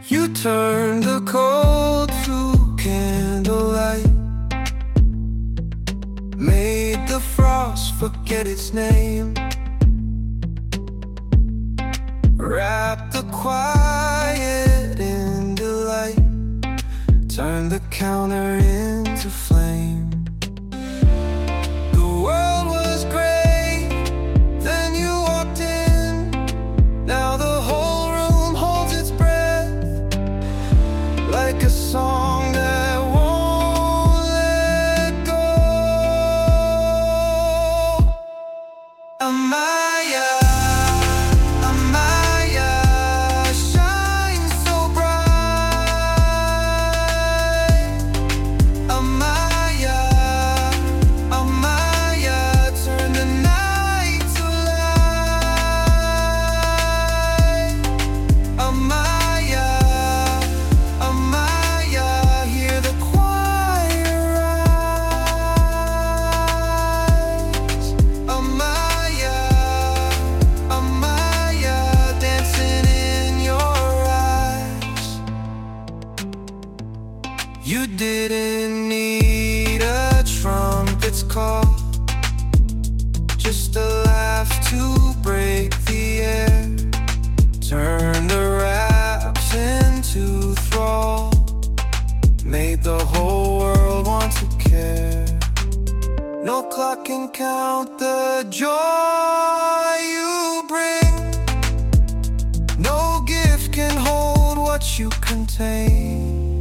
You turned the cold to candlelight, made the frost forget its name, wrapped the quiet in delight, turned the counter into flame. The world was gray, then you walked in. Now the whole room holds its breath, like a song that won't let go. Amaya, Amaya, shine so bright. Amaya, Amaya, turn the night to light. Amaya, Amaya, hear the choir rise. Amaya, Amaya, dancing in your eyes. You didn't need a trumpet's call, just a laugh to break the air. Turn the raps into thrall, made the whole world want to care. No clock can count the joy you bring, no gift can hold what you contain.